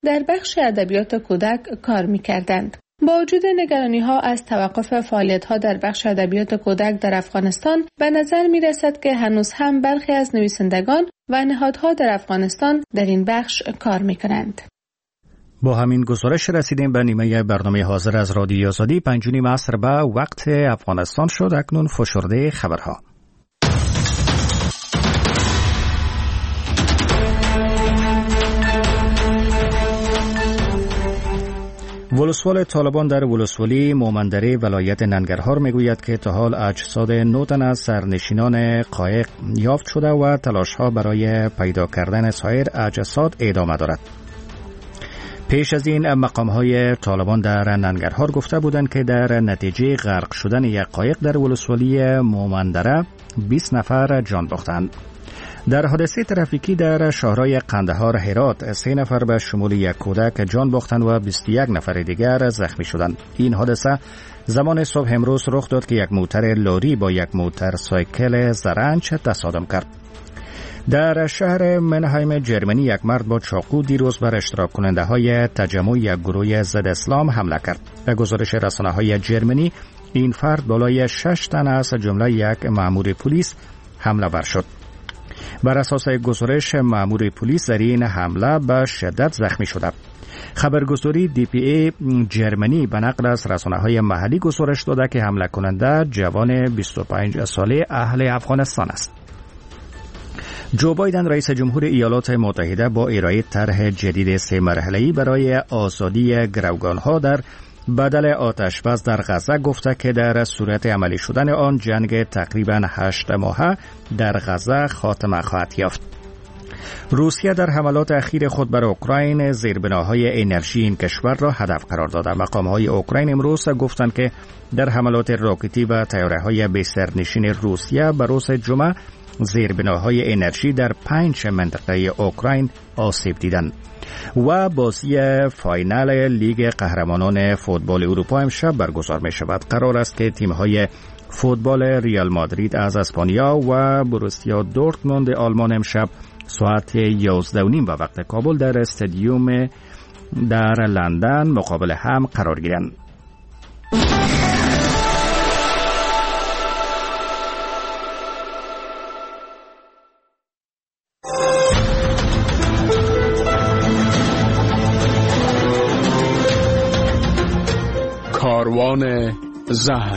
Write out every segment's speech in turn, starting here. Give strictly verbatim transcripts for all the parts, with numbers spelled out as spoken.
در بخش ادبیات کودک کار می‌کردند. با وجود نگرانی‌ها از توقف فعالیت‌ها در بخش ادبیات کودک در افغانستان، به نظر می‌رسد که هنوز هم برخی از نویسندگان و نهادها در افغانستان در این بخش کار می‌کنند. با همین گزارش رسیدیم به نیمه برنامه حاضر از رادیو آزادی. پنج و نیم عصر به وقت افغانستان شد. اکنون فشرده خبرها. ولسوال طالبان در ولسوالی مومندره ولایت ننگرهار میگوید که تا حال اجساد نه تن از سرنشینان قایق یافت شده و تلاش‌ها برای پیدا کردن سایر اجساد ادامه دارد. پیش از این مقام‌های طالبان در ننگرهار گفته بودند که در نتیجه غرق شدن یک قایق در ولسوالی مومندره بیست نفر جان باختند. در حادثه ترافیکی در شهرهای قندهار هرات سه نفر به شمول یک کودک جان باختند و بیست و یک نفر دیگر زخمی شدند. این حادثه زمان صبح امروز رخ داد که یک موتر لاری با یک موتورسایکل زرنج تصادم کرد. در شهر منهایم جرمنی یک مرد با چاقو دیروز بر اشتراک کننده های تجمع یک گروه ضد اسلام حمله کرد. به گزارش رسانه های جرمنی این فرد بالای شش تن از جمله یک مأمور پلیس حمله ور شد. بر اساس گزارش مأمور پلیس در این حمله به شدت زخمی شده. خبرگزاری دی پی ای جرمنی به نقل از رسانه‌های محلی گزارش داده که حمله کننده جوان بیست و پنج ساله اهل افغانستان است. جو بایدن رئیس جمهور ایالات متحده با ارائه طرح جدید سه مرحله‌ای برای آزادی گروگان‌ها در بدل آتش‌بس در غزه گفته که در صورت عملی شدن آن جنگ تقریباً هشت ماهه در غزه خاتمه خواهد یافت. روسیه در حملات اخیر خود بر اوکراین زیربناهای انرژی این کشور را هدف قرار داده. مقام‌های اوکراین امروز گفتند که در حملات راکتی و طیاره‌های بی‌سرنشین روسیه به روز جمعه زیربناهای انرژی در پنج منطقه اوکراین آسیب دیدند. و بازی فاینال لیگ قهرمانان فوتبال اروپا امشب برگزار می شود. قرار است که تیم‌های فوتبال ریال مادرید از اسپانیا و بروسیا دورتموند آلمان امشب ساعت یازده و نیم به وقت کابل در استادیوم در لندن مقابل هم قرار گیرند. کاروان زهر.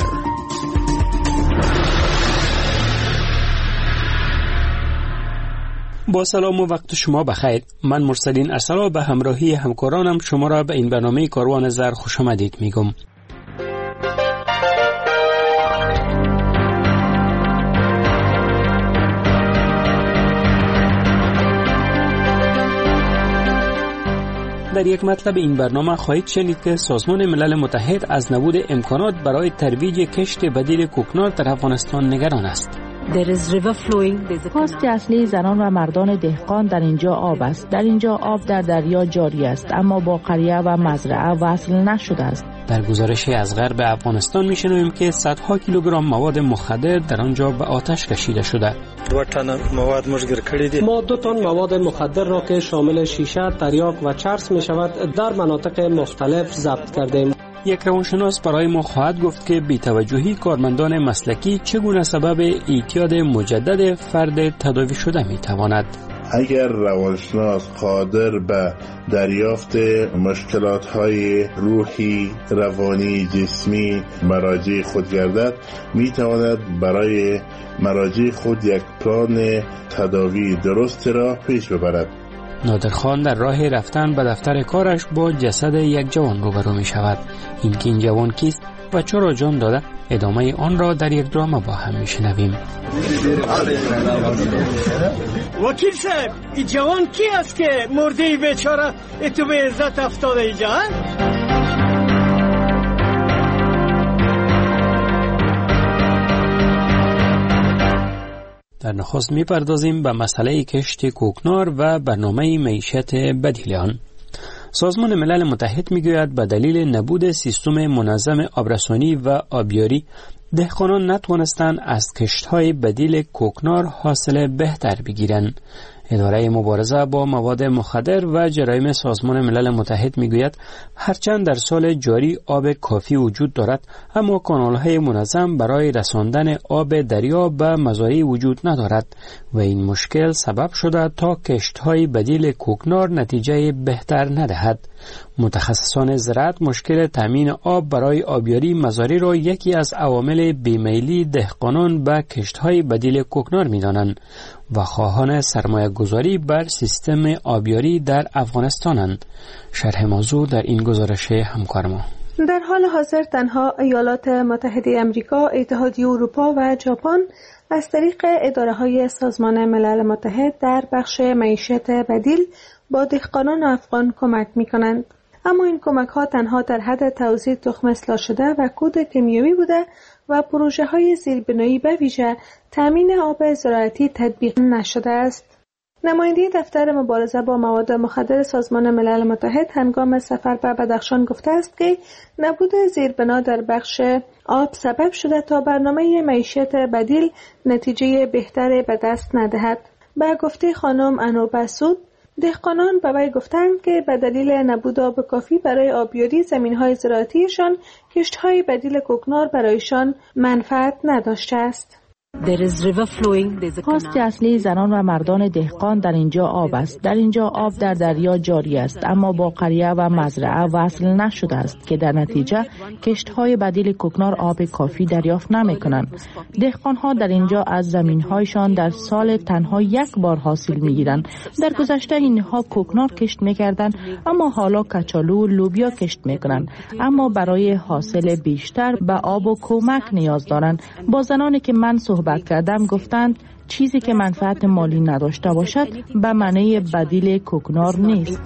با سلام و وقت شما بخیر. من مرسلین ارسلا به همراهی همکارانم شما را به این برنامه کاروان زهر خوش آمدید میگم. در یک مطلب این برنامه خواهید شنید که سازمان ملل متحد از نبود امکانات برای ترویج کشت بدیل کوکنار در افغانستان نگران است. پست اصلی زنان و مردان دهقان در اینجا آب است. در اینجا آب در دریا جاری است اما با قریه و مزرعه وصل نشده است. در گزارشی از غرب افغانستان میشنویم که صدها کیلوگرم مواد مخدر در آنجا به آتش کشیده شده. دو تن مواد مشگیر کردی دی. ما دو تن مواد مخدر را که شامل شیشه، تریاک و چرس می شود در مناطق مختلف ضبط کردیم. یک روانشناس برای ما خواهد گفت که بی‌توجهی کارمندان مسلکی چگونه سبب اعتیاد مجدد فرد تداوی شده می تواند. اگر روانشناس قادر به دریافت مشکلات‌های روحی، روانی، جسمی مراجع خود گردد، می تواند برای مراجع خود یک پلان تداوی درست را پیش ببرد. نادر خان در راه رفتن به دفتر کارش با جسد یک جوان روبرو می شود. این که این جوان کیست و چرا جان داده؟ ادامه آن را در یک درام با هم می شنویم. وکیل صاحب، این جوان کی است که مرده بیچاره اتو به عزت افتاده اینجا؟ در نخست می پردازیم به مسئله کشت کوکنار و برنامه معیشت بدیل آن. سازمان ملل متحد می گوید به دلیل نبود سیستم منظم آبرسانی و آبیاری دهقانان نتوانستند از کشت‌های بدیل کوکنار حاصل بهتر بگیرند. اداره مبارزه با مواد مخدر و جرایم سازمان ملل متحد میگوید هرچند در سال جاری آب کافی وجود دارد، اما کانال‌های منظم برای رساندن آب دریا به مزارع وجود ندارد و این مشکل سبب شده تا کشت‌های بدیل کوکنار نتیجه بهتر ندهد. متخصصان زراعت مشکل تامین آب برای آبیاری مزارع را یکی از عوامل بیمیلی دهقانان به کشت‌های بدیل کوکنار می‌دانند و خواهان سرمایه گذاری بر سیستم آبیاری در افغانستانند. شرح موضوع در این گزارش همکار ما. در حال حاضر تنها ایالات متحده آمریکا، اتحادیه اروپا و ژاپن از طریق اداره‌های سازمان ملل متحد در بخش معیشت بدیل با دهقانان افغان کمک می‌کنند. اما این کمک‌ها تنها در حد توزیع تخم اصلاح شده و کود کیمیایی بوده و پروژه‌های زیربنایی به ویژه تامین آب زراعتی تطبیق نشده است. نماینده دفتر مبارزه با مواد مخدر سازمان ملل متحد هنگام سفر به بدخشان گفته است که نبود زیربنا در بخش آب سبب شده تا برنامه معیشت بدیل نتیجه بهتری به دست ندهد. به گفته خانم انور سود، دهقانان به وی گفتند که به دلیل نبود آب کافی برای آبیاری زمین‌های زراعتیشان، کشت‌های بدیل کوکنار برایشان منفعت نداشته است. خواست اصلی زنان و مردان دهقان در اینجا آب است. در اینجا آب در دریا جاری است، اما با قریه و مزرعه وصل نشده است که در نتیجه کشت‌های بدیل کوکنار آب کافی دریافت نمی‌کنند. دهقان‌ها در اینجا از زمین‌هایشان در سال تنها یک بار حاصل می‌گیرند. در گذشته اینها کوکنار کشت می‌کردند، اما حالا کچالو و لوبیا کشت می‌کنند، اما برای حاصل بیشتر به آب و کمک نیاز دارند. با زنانی که من صحبت کردم گفتند چیزی که منفعت مالی نداشته باشد به معنی بدیل کوکنار نیست.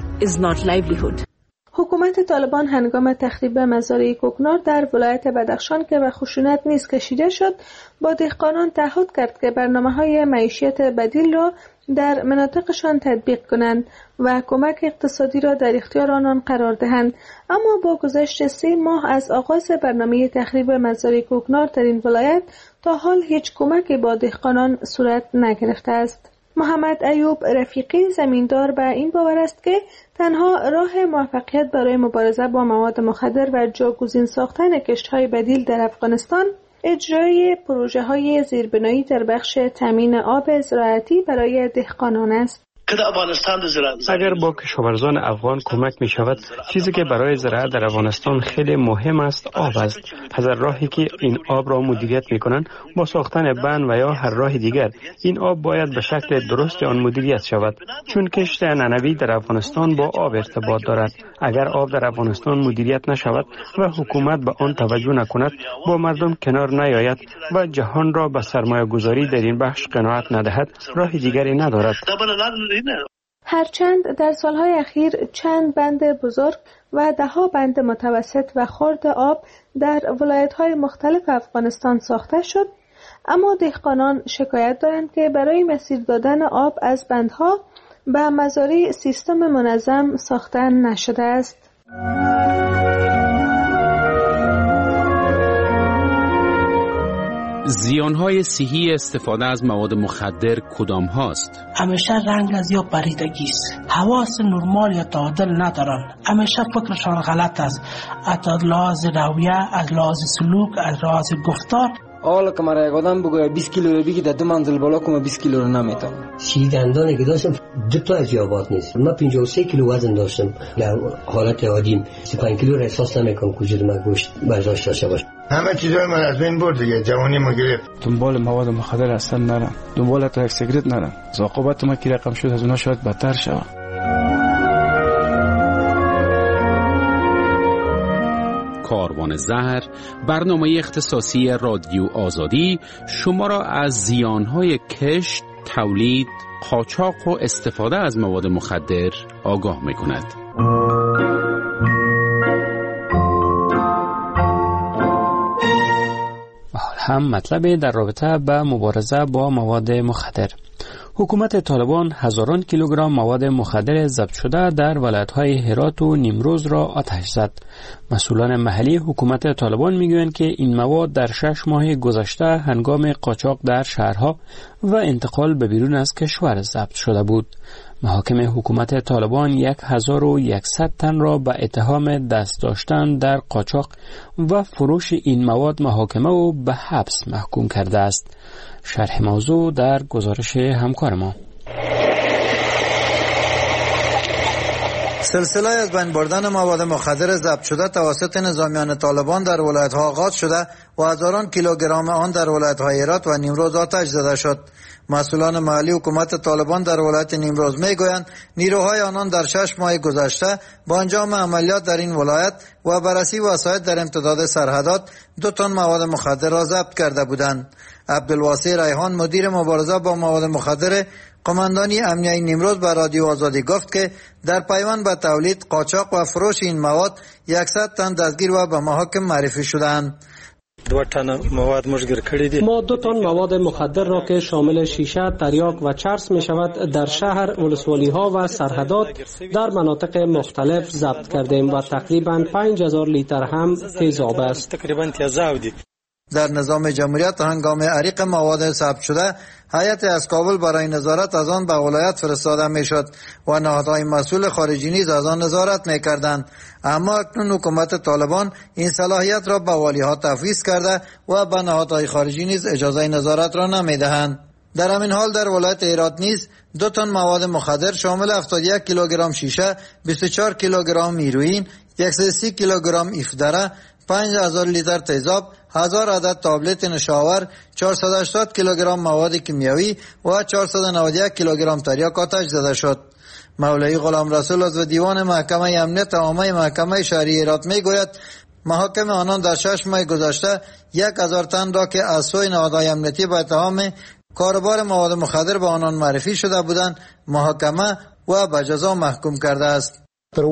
حکومت طالبان هنگام تخریب مزارع کوکنار در ولایت بدخشان که به خشونت نیز کشیده شد، با دهقانان تعهد کرد که برنامه‌های معیشت بدیل را در مناطقشان تطبیق کنند و کمک اقتصادی را در اختیار آنان قرار دهند. اما با گذشت سه ماه از آغاز برنامه تخریب مزارع کوکنار در این ولایت تا حال هیچ کمکی با دهقانان صورت نگرفته است. محمد ایوب رفیقی زمیندار به این باور است که تنها راه موفقیت برای مبارزه با مواد مخدر و جاگزین ساختن کشت‌های بدیل در افغانستان اجرای پروژه‌های زیربنایی در بخش تامین آب زراعتی برای دهقانان است. اگر با کشاورزان افغان کمک می شود، چیزی که برای زراعت در افغانستان خیلی مهم است آب است. از راهی که این آب را مدیریت می کنند با ساختن بند و یا هر راه دیگر، این آب باید به شکل درست آن مدیریت شود، چون کشت نانوایی در افغانستان با آب ارتباط دارد. اگر آب در افغانستان مدیریت نشود و حکومت به آن توجه نکند، با مردم کنار نیاید و جهان را به سرمایه گذاری در این بخش قناعت ندهد، راه دیگری ندارد. هرچند در سالهای اخیر چند بند بزرگ و دهها بند متوسط و خرد آب در ولایت‌های مختلف افغانستان ساخته شد، اما دهقانان شکایت دارند که برای مسیر دادن آب از بندها به مزارع سیستم منظم ساخته نشده است. زیانهای صحی استفاده از مواد مخدر کدام هاست؟ همیشه رنگ از یا پریدگی است، حواس نرمال یا تعادل ندارن، همیشه فکرشان غلط است، از لحاظ رویه، از لحاظ سلوک، از لحاظ گفتار. حالا که مرا یک آدم بگوید بیست کیلو رو بگی در دو منزل بالا کنم بیست کیلو رو نمیتونم. سی دندانی که داشتم دو تا از یابات نیست. من پنجاه و سه کیلو وزن داشتم. در حالت عادی سی و پنج کیلو را احساس نمیکنم که وجود من گوشت برداشت داشته باشه. همه چیزای من از بین برد دیگه، جوانی ما گرفت. دنبال مواد مخدر اصلا نرم، دنبال تا یک سیگرت نرم. عاقبت ما کی رقم شد از اونها شاید بدتر شود. کاروان زهر، برنامه اختصاصی رادیو آزادی شما را از زیانهای کشت، تولید، قاچاق و استفاده از مواد مخدر آگاه می‌کند. هم مطلب در رابطه با مبارزه با مواد مخدر. حکومت طالبان هزاران کیلوگرم مواد مخدر ضبط شده در ولایت‌های هرات و نیمروز را آتش زد. مسئولان محلی حکومت طالبان میگویند که این مواد در شش ماه گذشته هنگام قاچاق در شهرها و انتقال به بیرون از کشور ضبط شده بود. محاکم حکومت طالبان یک هزار و یکصد تن را به اتهام دست داشتن در قاچاق و فروش این مواد محاکمه و به حبس محکوم کرده است. شرح موضوع در گزارش همکار ما. سلسله از بین بردن مواد مخدر ضبط شده توسط نظامیان طالبان در ولایت‌ها آغاز شده و هزاران کیلوگرم آن در ولایت‌های هرات و نیمروز آتش زده شد. مسئولان محلی حکومت طالبان در ولایت نیمروز میگویند نیروهای آنان در شش ماه گذشته با انجام عملیات در این ولایت و بررسی وسایل در امتداد سرحدات دو تن مواد مخدر را ضبط کرده بودند. عبدالواسع ریحان مدیر مبارزه با مواد مخدر قماندانی امنیه نیمروز به رادیو آزادی گفت که در پیوند به تولید، قاچاق و فروش این مواد صد تن دستگیر و به محاکم معرفی شدند. دو تن مواد مشگیر کردی دی. ما دو تن مواد مخدر را که شامل شیشه، تریاک و چرس می شود در شهر، ولسوالی ها و سرحدات در مناطق مختلف ضبط کردیم و تقریبا پنج هزار لیتر هم تیزاب است. تقریبا تیزاب دی. در نظام جمهوریت هنگام عریق مواد ثبت شده هیئت از کابل برای نظارت از آن به ولایت فرستاده میشد و نهادهای مسئول خارجی نیز از آن نظارت میکردند، اما اکنون حکومت طالبان این صلاحیت را به والیها تفویض کرده و به نهادهای خارجی نیز اجازه نظارت را نمیدهند. در همین حال در ولایت هرات نیز دو تن مواد مخدر شامل هفتاد و یک کیلوگرم شیشه، بیست و چهار کیلوگرم هیروئین، صد و سی کیلوگرم افدره، پنج هزار لیتر تیزاب، هزار عدد تابلت نشاور، چهارصد و هشتاد کیلوگرم مواد کیمیایی و چهارصد و نود و یک کیلوگرم تریاک آتش زده شد. مولوی غلام رسول عضو دیوان محکمه امنیت عامه محکمه شهری هرات میگوید محاکم آنان در شش ماه گذشته یک هزار تن را که از سوی نهادهای امنیتی به اتهام کاروبار مواد مخدر به آنان معرفی شده بودند محاکمه و به جزا محکوم کرده است.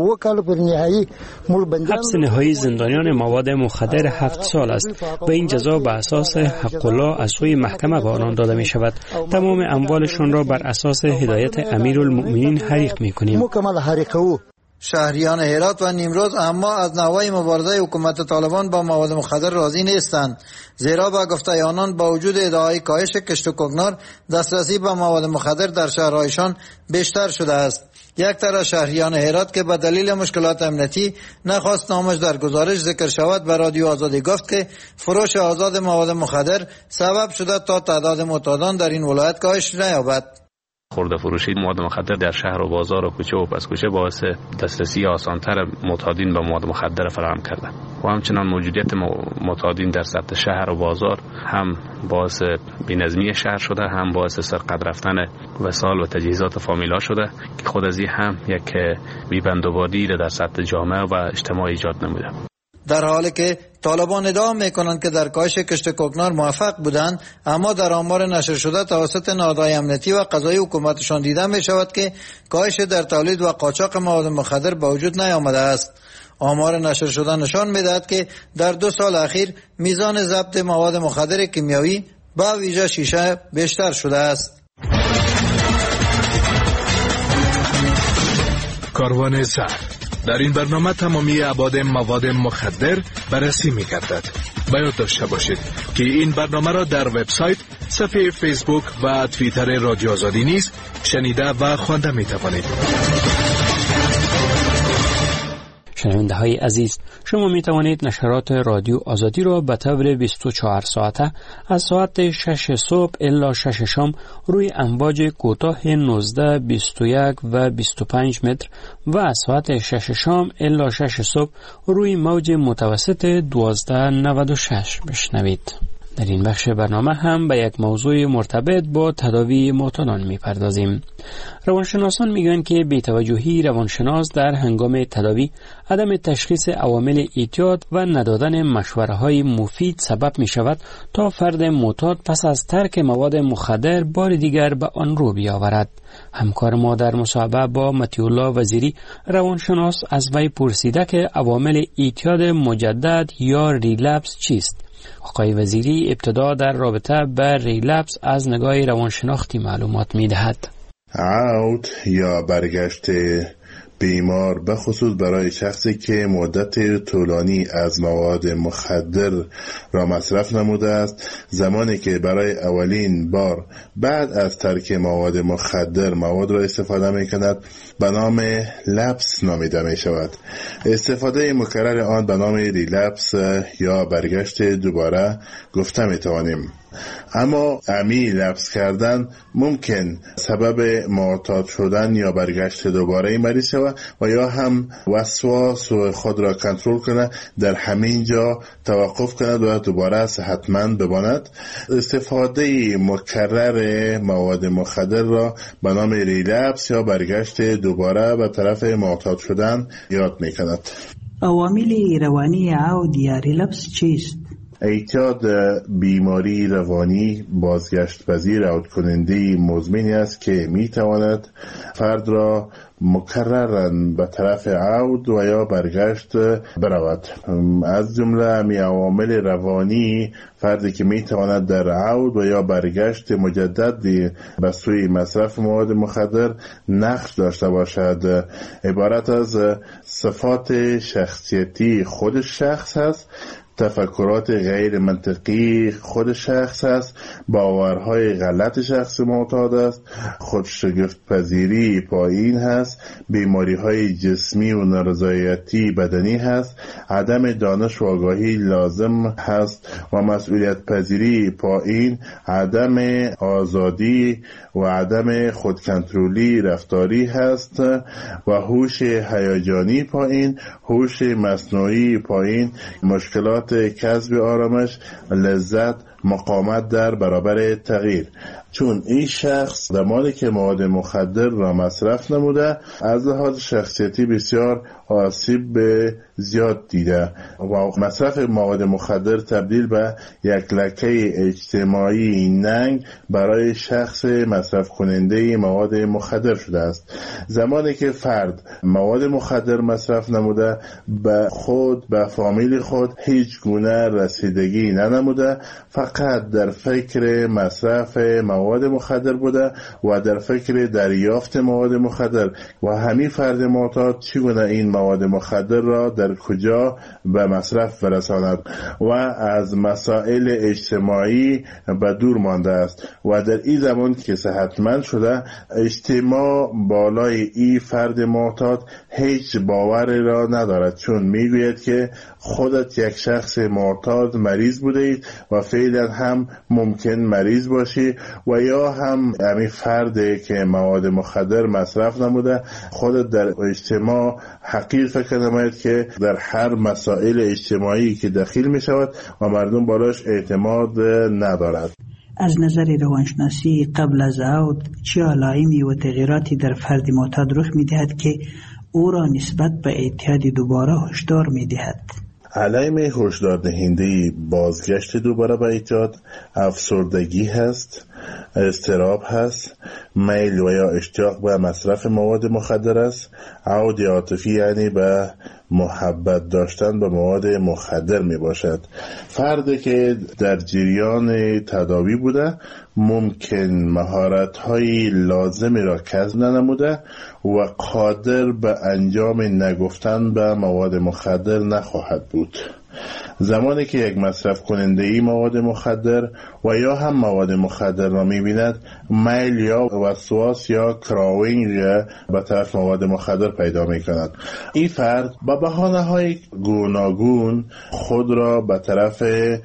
حبس نهایی زندانیان مواد مخدر هفت سال است و این جزا به اساس حق الله از سوی محکمه به آنان داده می شود. تمام اموالشان را بر اساس هدایت امیرالمؤمنین حریق می کنیم. شهریان هرات و نیمروز اما از نوع مبارزه حکومت طالبان با مواد مخدر راضی نیستند، زیرا با گفته آنان با وجود ادعای کاهش کشت و کوکنار دسترسی به مواد مخدر در شهرهایشان بیشتر شده است. یک طرح شهریان هرات که به دلیل مشکلات امنیتی نخواست نامش در گزارش ذکر شود به رادیو آزادی گفت که فروش آزاد مواد مخدر سبب شده تا تعداد معتادان در این ولایت کاهش نیابد. خورده فروشی مواد مخدر در شهر و بازار و کوچه و پس کوچه باعث دسترسی آسانتر معتادین به مواد مخدر فراهم کرده و همچنان موجودیت معتادین در سطح شهر و بازار هم باعث بی‌نظمی شهر شده، هم باعث سرقت رفتن وسایل و تجهیزات فامیلا شده که خود از این هم یک بی‌بندوباری در سطح جامعه و اجتماع ایجاد نموده. در حالی که طالبان ادعا میکنند که در کاهش کشت کوکنار موفق بودند، اما در آمار نشر شده توسط نهادهای امنیتی و قضایی حکومتشان دیده می شود که کاهش در تولید و قاچاق مواد مخدر به وجود نیامده است. آمار نشر شده نشان میدهد که در دو سال اخیر میزان ضبط مواد مخدر کیمیایی با ویژه شیشه بیشتر شده است. کاروان زهر در این برنامه تمامی ابعاد مواد مخدر بررسی می‌گردد. باید داشته باشید که این برنامه را در وبسایت، صفحه فیسبوک و توییتر رادیو آزادی نیز شنیده و خوانده می‌توانید. شنونده های عزیز، شما می توانید نشرات رادیو آزادی را به طور بیست و چهار ساعته از ساعت شش صبح الی شش شام روی امواج کوتاه نوزده، بیست و یک و بیست و پنج متر و از ساعت شش شام الی شش صبح روی موج متوسط دوازده نود و شش بشنوید. در این بخش برنامه هم به یک موضوع مرتبط با تداوی معتادان می‌پردازیم. روانشناسان میگویند که بی‌توجهی روانشناس در هنگام تداوی، عدم تشخیص عوامل اعتیاد و ندادن مشوره‌های مفید سبب می‌شود تا فرد معتاد پس از ترک مواد مخدر بار دیگر به آن رو بیاورد. همکار ما در مصاحبه با مطیع الله وزیری روانشناس از وی پرسیده که عوامل اعتیاد مجدد یا ریلپس چیست آقای وزیری ابتدا در رابطه با ریلپس از نگاه روانشناختی معلومات می‌دهد. عود یا برگشت بیمار به خصوص برای شخصی که مدت طولانی از مواد مخدر را مصرف نموده است، زمانی که برای اولین بار بعد از ترک مواد مخدر مواد را استفاده می کند به نام لپس نامیده می شود. استفاده مکرر آن به نام ریلپس یا برگشت دوباره گفته می توانیم. اما عمیق لپس کردن ممکن سبب معتاد شدن یا برگشت دوباره این مریض شود و یا هم وسواس و خود را کنترل کنه، در همین جا توقف کند و دوباره صحتمند بماند. استفاده مکرر مواد مخدر را به نام ریلپس یا برگشت دوباره به طرف معتاد شدن یاد می کند. عوامل روانی عود یا ریلپس چیست؟ اعتیاد بیماری روانی بازگشت پذیر عود کننده مزمنی است که می تواند فرد را مکرراً به طرف عود و یا برگشت برود. از جمله می عوامل روانی فردی که می تواند در عود و یا برگشت مجدد به سوی مصرف مواد مخدر نقش داشته باشد عبارت از صفات شخصیتی خود شخص است، تفکرات غیر منطقی خود شخص است، باورهای غلط شخص معتاد است، خودشگفت پذیری پایین هست، بیماری های جسمی و نارضایتی بدنی هست، عدم دانش و آگاهی لازم هست و مسئولیت پذیری پایین، عدم آزادی و عدم خودکنترلی رفتاری هست و هوش هیجانی پایین، هوش مصنوعی پایین، مشکلات کسب آرامش، لذت، مقاومت در برابر تغییر. چون این شخص زمانی که مواد مخدر را مصرف نموده از لحاظ شخصیتی بسیار آسیب به زیاد دیده و مصرف مواد مخدر تبدیل به یک لکه اجتماعی ننگ برای شخص مصرف کننده مواد مخدر شده است. زمانی که فرد مواد مخدر مصرف نموده به خود به فامیل خود هیچ گونه رسیدگی ننموده، فقط در فکر مصرف مواد مخدر بوده و در فکر دریافت مواد مخدر و همین فرد معتاد چگونه این مواد مخدر را در کجا به مصرف برساند و از مسائل اجتماعی به دور مانده است و در این زمان که صحتمند شده اجتماع بالای این فرد معتاد هیچ باوری را ندارد، چون میگوید که خودت یک شخص معتاد مریض بوده اید و فعلا هم ممکن مریض باشی و یا هم همین فردی که مواد مخدر مصرف نموده خودت در اجتماع حقیر فکر نماید که در هر مسائل اجتماعی که دخیل می شود و مردم بالاش اعتماد ندارد. از نظر روانشناسی قبل از عود چه علائمی و تغییراتی در فرد معتاد رخ می دهد که او را نسبت به اعتیاد دوباره هشدار می دهد؟ علائم هشدار دهنده بازگشت دوباره به اعتیاد افسردگی هست، اضطراب هست، میل و یا اشتیاق به مصرف مواد مخدر است، عود عاطفی یعنی به محبت داشتن به مواد مخدر می باشد. فردی که در جریان تداوی بوده ممکن مهارت‌های لازمی را کسب ننموده و قادر به انجام نگفتن به مواد مخدر نخواهد بود. زمانی که یک مصرف کننده ای مواد مخدر و یا هم مواد مخدر را می‌بیند میل یا وسواس یا کراوینگ به طرف مواد مخدر پیدا می‌کند. این فرد با بهانه‌های گوناگون خود را به طرف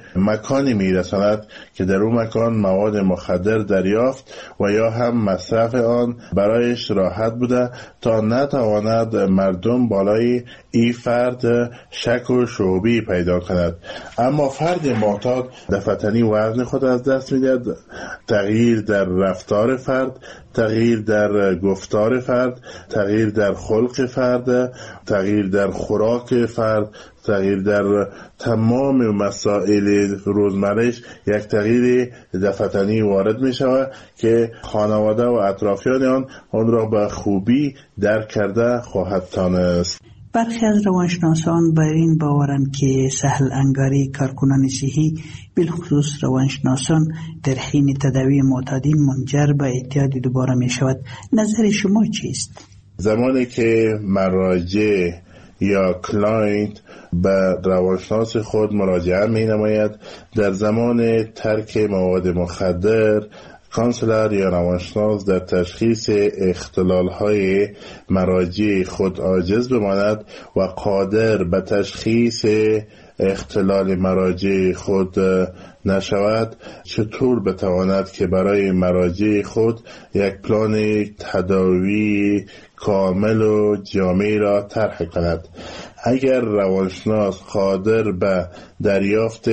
مکانی می‌رساند که در اون مکان مواد مخدر دریافت و یا هم مصرف آن برایش راحت بوده تا نتواند مردم بالای این فرد شک و شعبی پیدا کند. اما فرد معتاد دفعتنی وزن خود از دست می‌دهد، تغییر در رفتار فرد، تغییر در گفتار فرد، تغییر در خلق فرد، تغییر در خوراک فرد، تغییر در تمام مسائل روزمره‌اش یک تغییر دفعتنی وارد می شود که خانواده و اطرافیان آن آن را به خوبی درک کرده خواهد دانست. برخی از روانشناسان بر این باورند که سهل انگاری کارکنان صحی بالخصوص روانشناسان در حین تداوی معتادین منجر به اعتیاد دوباره می شود. نظر شما چیست؟ زمانی که مراجع یا کلاینت به روانشناس خود مراجعه می نماید، در زمان ترک مواد مخدر کانسلر یا روانشناس در تشخیص اختلال‌های مراجع خود عاجز بماند و قادر به تشخیص اختلال مراجع خود نشود، چطور بتواند که برای مراجع خود یک پلان تداوی کامل و جامع را طرح کند؟ اگر روانشناس قادر به دریافت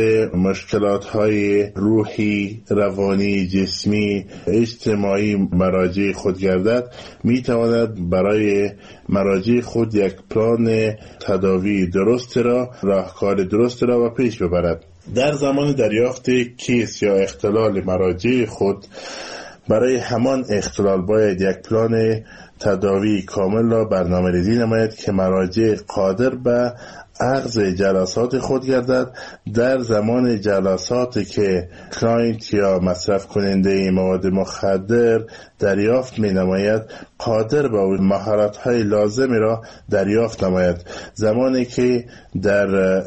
مشکلات‌های روحی، روانی، جسمی، اجتماعی مراجع خود گردد، می‌تواند برای مراجع خود یک پلان تداوی درست را، راهکار درست را به پیش ببرد. در زمان دریافت کیس یا اختلال مراجع خود، برای همان اختلال باید یک پلان تداوی کامل را برنامه ریزی نماید که مراجع قادر به اخذ جلسات خود گردد. در زمان جلساتی که کلاینت یا مصرف کننده مواد مخدر دریافت می نماید، قادر به مهارت های لازمی را دریافت نماید. زمانی که در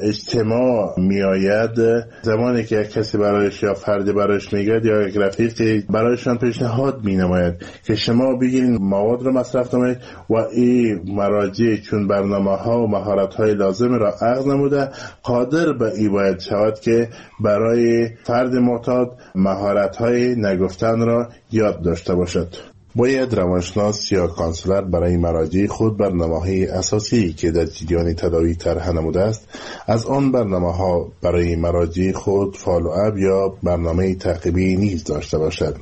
اجتماع می آید، زمانی که کسی برایش یا فردی برایش می گرد یا یک رفیقی برایشان پیشنهاد می نماید که شما بگیرین مواد را مصرف نماید و این مراجع چون برنامه ها و مهارت های لازمی را اخذ نموده، قادر به این باید شود که برای فرد معتاد مهارت های نگفتن را یاد داشته باشد. باید روانشناس یا کانسلر برای مراجع خود برنامه‌های اساسی که در جریان تداوی طرح نموده است، از آن برنامه‌ها برای مراجع خود فالو اپ یا برنامه تعقیبی نیز داشته باشد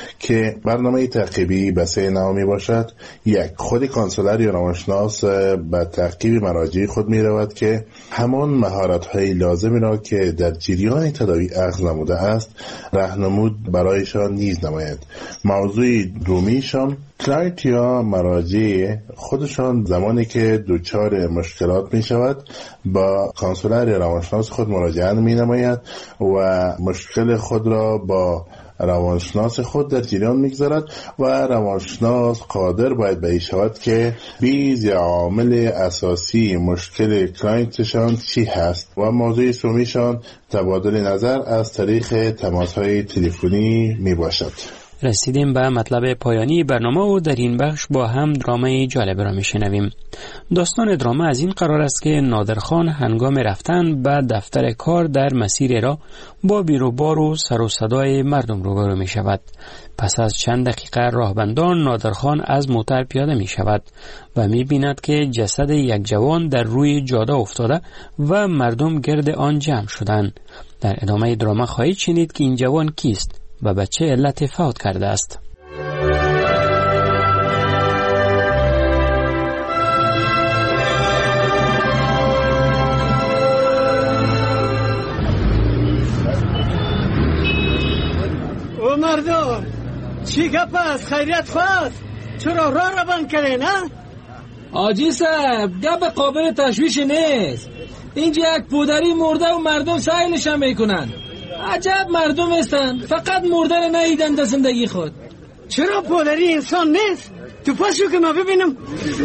که برنامه تعقیبی به سه نوع می باشد. یک، خود کانسلر یا روانشناس به تعقیب مراجع خود می رود که همان مهارت‌های لازمی را که در جریان تداوی اخذ نموده است راهنمود برایشان نیز نماید. موضوع دومیشان، کلاینت یا مراجع خودشان زمانی که دچار مشکلات می شود با کانسلر یا روانشناس خود مراجعه می نماید و مشکل خود را با روانشناس خود در جریان میگذارد و روانشناس قادر باید به این شود که بیز یا عامل اساسی مشکل کلاینتشان چی هست و موضوع سومیشان تبادل نظر از طریق تماس‌های تلفنی می باشد. رسیدیم به مطلب پایانی برنامه و در این بخش با هم درامه جالب را میشنویم. داستان درامه از این قرار است که نادرخان هنگام رفتن به دفتر کار در مسیر را با بیروبار و سر و صدای مردم روبرو می شود. پس از چند دقیقه راهبندان نادرخان از موتر پیاده می شود و می بیند که جسد یک جوان در روی جاده افتاده و مردم گرد آن جمع شدند. در ادامه درامه خواهید شنید که این جوان کیست و به چه علت فوت کرده است. او مردم چی گپ است؟ خیریت خواست؟ چرا راه را بند کرده نه؟ آجی صاحب گپ قابل تشویش نیست. اینجا یک پودری مرده و مردم سایلش هم میکنن. عجب مردم هستن، فقط مردن نهیدن در زندگی خود. چرا پودری انسان نیست؟ تو پاشو که ما ببینم.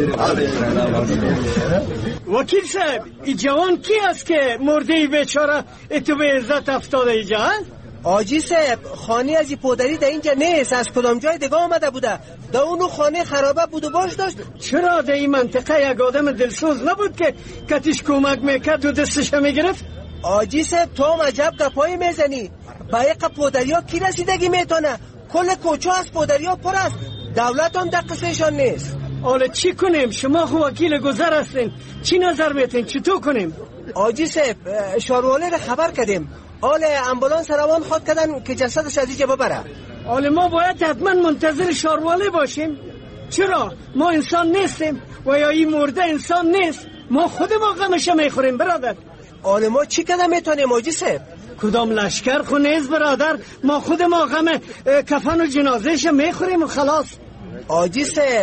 وکیل صاحب این جوان کی است که مرده بیچاره اتو به عزت افتاده اینجا؟ آجی صاحب خانه از این پودری در اینجا نیست، از کدام جای دیگه آمده بوده. در اونو خانه خرابه بود و باش داشت. چرا در این منطقه یک آدم دلسوز نبود که کتیش کمک میکرد و دستش میگرفت؟ آجی صاحب تو هم عجب گپایی میزنی. با یک پودریا کی رسیدگی میتونه؟ کل کوچه از پودریا پر است. دولت هم در قصهشان نیست. حالا چی کنیم؟ شما خو وکیل گذر هستین، چی نظر میتین؟ چطور کنیم؟ آجی صاحب شارواله را خبر کردیم، حال امبولانس روان خود کردن که جسدش از اینجا ببره. حالا ما باید حتما منتظر شارواله باشیم؟ چرا؟ ما انسان نیستیم و یا این مرده انسان نیست؟ ما خود ما غمش میخوریم برادر. حالا ما چی کده میتونیم آجی صاحب؟ کدام لشکر خو نیست برادر، ما خود ما غم کفن و جنازهش میخوریم و خلاص. آجی صاحب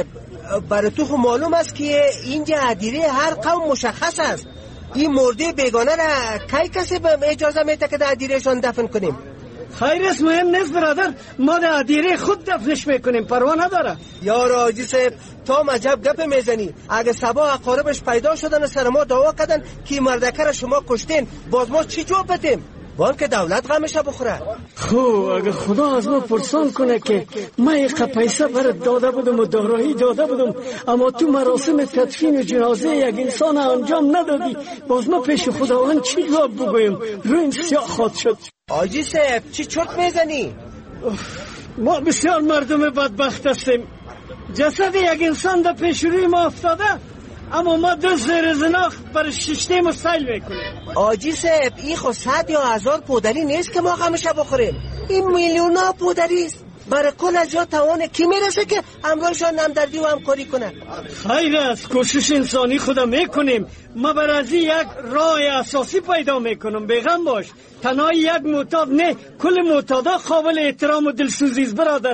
برای تو معلوم است که اینجا عدیره هر قوم مشخص است. این مرده بیگانه را کی کسی به اجازه میده که در عدیرهشان دفن کنیم؟ خیر است، مهم نیست برادر، ما در عدیره خود دفنش میکنیم، پروا نداره. یار حاجی صاحب تو عجب گپ میزنی. اگه سبا اقاربش پیدا شدن و سر ما دعوا کردن که مردکه را شما کشتین، باز ما چی جواب بدیم؟ وان که دولت غمش بخوره. خب اگه خدا از ما پرسان کنه که من یک پیسه برات داده بودم و دارایی داده بودم، اما تو مراسم تدفین جنازه یک انسان انجام ندادی، باز ما پیش خداوند چی جواب بگویم؟ روی سیاه خواهد شد. حاجی صاحب چی چرت میزنی؟ ما بسیار مردم بدبخت هستیم. جسد یک انسان در پیش روی ما افتاده، اما ما دو زیر زناخ بر ششته مستیل میکنیم. آجی صاحب این خود صد یا هزار پودری نیست که ما غمشه بخوریم، این میلیون ها پودری است. برای کل از جا توانه کی میرسه که همراهشان همدردی و همکاری کنه؟ خیر است، کوشش انسانی خدا میکنیم. ما برای یک راه اساسی پیدا میکنم، بیغم باش. تنها یک معتاد نه، کل معتادا قابل احترام و دلسوزی است برادر.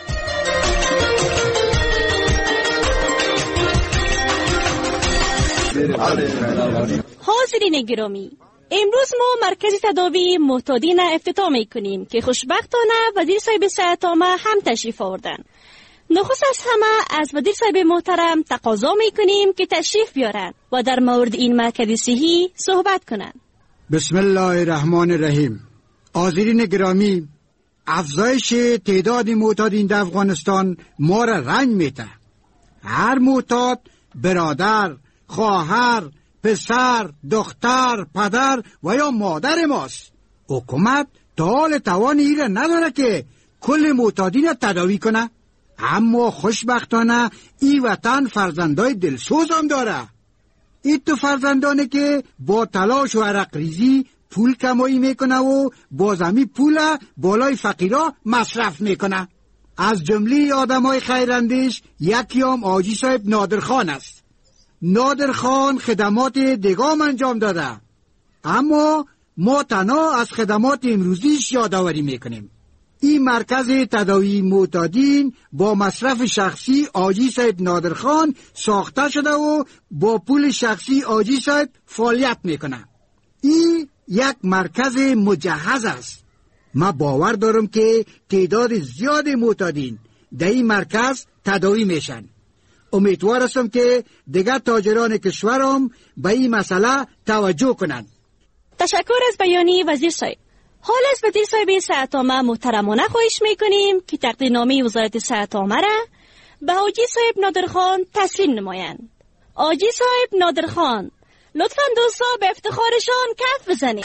حاضرین گرامی، امروز ما مرکز تداوی معتادین افتتاح میکنیم که خوشبختانه وزیر صاحب صحت عامه هم تشریف آوردن. نخست از همه از وزیر صاحب محترم تقاضا میکنیم که تشریف بیارن و در مورد این مرکز صحی صحبت کنن. بسم الله الرحمن الرحیم. حاضرین گرامی، افزایش تعداد معتادین در افغانستان ما را رنج میده. هر معتاد برادر، خواهر، پسر، دختر، پدر و یا مادر ماست. حکومت تا حال توان این را نداره که کل معتادین را تداوی کنه، اما خوشبختانه این وطن فرزندای دلسوز هم داره. این تو فرزندانه که با تلاش و عرق ریزی پول کمایی میکنه و بازمی پول بالای فقیرا مصرف میکنه. از جمله آدمای خیراندیش یکی هم حاجی صاحب نادرخان است. نادرخان خدمات دگام انجام داده، اما ما تنها از خدمات امروزیش یادآوری میکنیم. این مرکز تداوی معتادین با مصرف شخصی حاجی صاحب نادرخان ساخته شده و با پول شخصی حاجی صاحب فعالیت میکنه. این یک مرکز مجهز است. من باور دارم که تعداد زیاد معتادین در این مرکز تداوی میشن. امیدوار هستم که دیگر تاجران کشورم به این مسئله توجه کنند. تشکر از بیانی وزیر صاحب. حال از وزیر صاحب صحت عامه محترمانه خواهش میکنیم که تقدیرنامه وزارت صحت عامه را به حاجی صاحب نادرخان تسلیم نمایند. حاجی صاحب نادرخان، لطفاً دوستا به افتخارشان کف بزنید.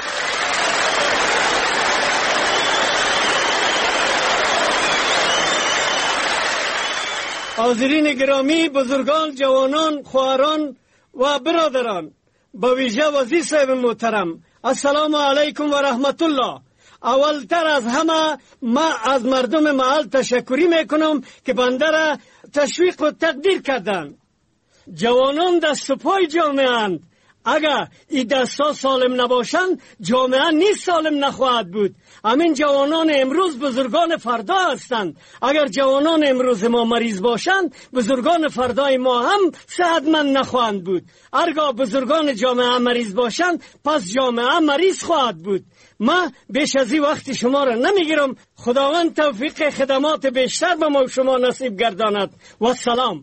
حاضرین گرامی، بزرگان، جوانان، خواهران و برادران، با ویژه وزیر صاحب محترم، السلام علیکم و رحمت الله. اولتر از همه ما از مردم محل تشکری میکنم که بنده را تشویق و تقدیر کردن. جوانان دست و پای جامعه اند. اگر این دستا سالم نباشند جامعه نیست سالم نخواهد بود. همین جوانان امروز بزرگان فردا هستند. اگر جوانان امروز ما مریض باشند بزرگان فردای ما هم صحتمند نخواهند بود. هرگاه بزرگان جامعه مریض باشند پس جامعه مریض خواهد بود. ما بیش از این وقت شما را نمیگیرم. خداوند توفیق خدمات بیشتر به ما شما نصیب گرداند. و سلام.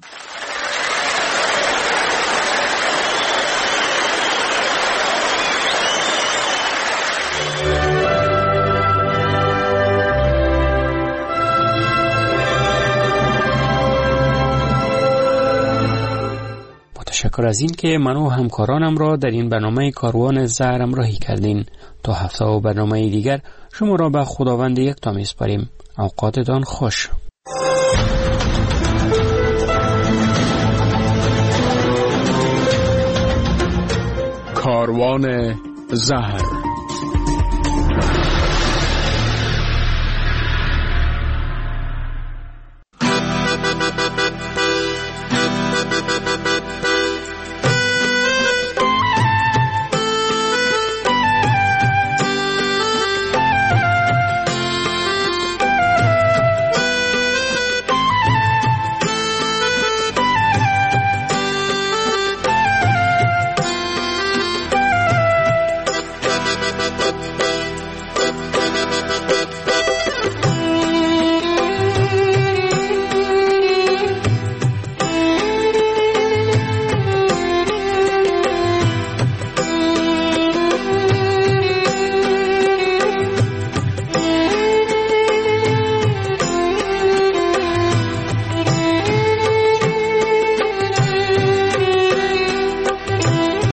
تشکر از این که من و همکارانم را در این برنامه کاروان زهر همراهی کردین. تا هفته و برنامه دیگر شما را به خداوند یکتا میسپاریم. اوقاتتان خوش. کاروان زهر.